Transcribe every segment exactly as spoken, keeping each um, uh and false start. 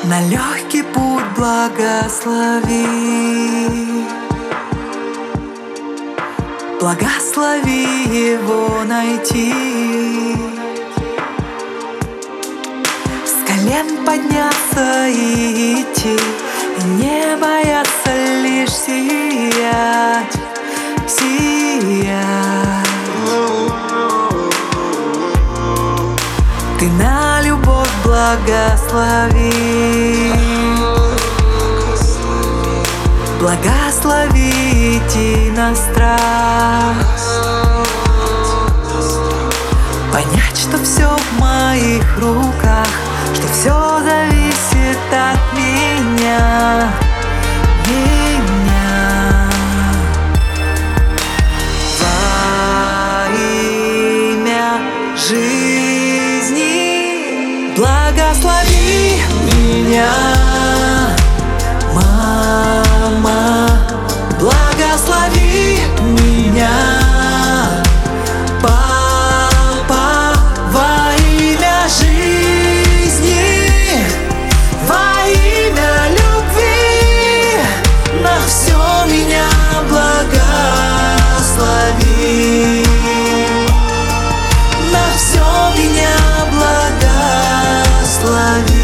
на легкий путь благослови. Благослови его найти, с колен подняться и идти, и не бояться лишь сиять, сиять. Ты на любовь благослови, благослови идти на страх, понять, что все в моих руках, что все зависит от меня, меня. Во имя жизни благослови меня, мама, благослови меня, папа, во имя жизни, во имя любви, на все меня благослови, на все меня благослови.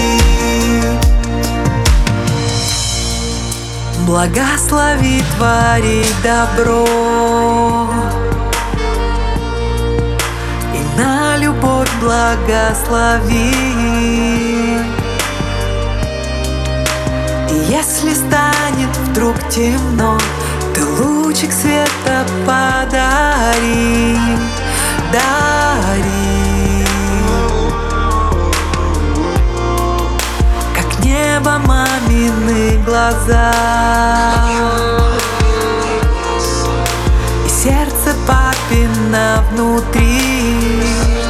Благослови творить добро и на любовь благослови. И если станет вдруг темно, ты лучик света подари, дари. Как небо мамины глаза и сердце папино внутри.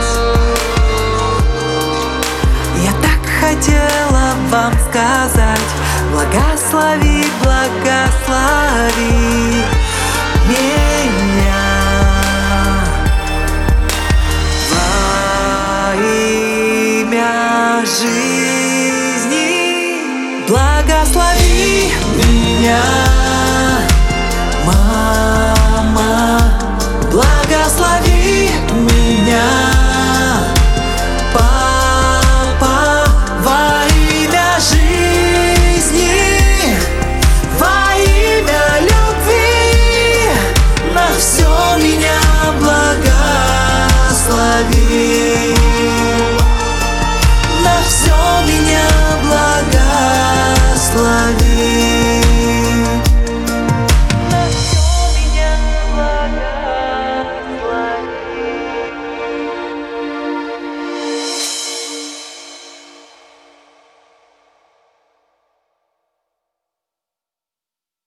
Я так хотела вам сказать: благослови, благослови меня. Во имя жизни благослови меня.